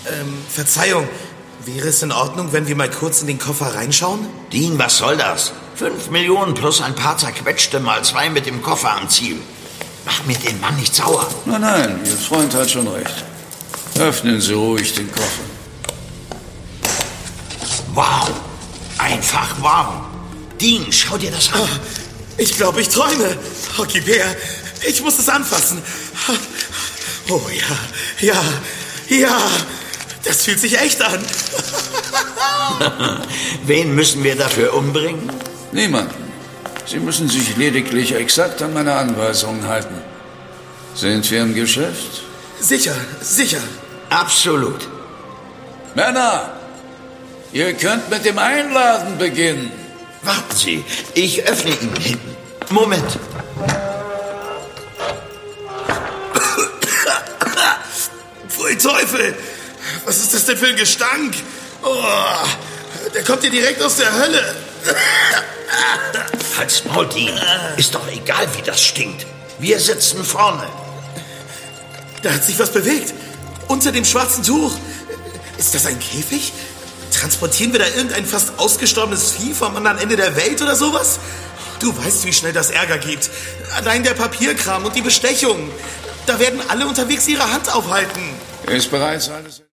Verzeihung. Wäre es in Ordnung, wenn wir mal kurz in den Koffer reinschauen? Dean, was soll das? 5 Millionen plus ein paar zerquetschte mal 2 mit dem Koffer am Ziel. Mach mir den Mann nicht sauer. Nein, Ihr Freund hat schon recht. Öffnen Sie ruhig den Koffer. Wow, einfach wow. Dean, schau dir das an. Ich glaube, ich träume. Hockey-Bär, ich muss es anfassen. Oh ja, ja. Das fühlt sich echt an. Wen müssen wir dafür umbringen? Niemanden. Sie müssen sich lediglich exakt an meine Anweisungen halten. Sind wir im Geschäft? Sicher. Absolut. Männer, ihr könnt mit dem Einladen beginnen. Warten Sie, ich öffne ihn hinten. Moment. Pfui Teufel! Was ist das denn für ein Gestank? Oh, der kommt hier direkt aus der Hölle. Halt's Maul, Dean. Ist doch egal, wie das stinkt. Wir sitzen vorne. Da hat sich was bewegt. Unter dem schwarzen Tuch. Ist das ein Käfig? Transportieren wir da irgendein fast ausgestorbenes Vieh vom anderen Ende der Welt oder sowas? Du weißt, wie schnell das Ärger gibt. Allein der Papierkram und die Bestechung. Da werden alle unterwegs ihre Hand aufhalten. Ist bereits alles...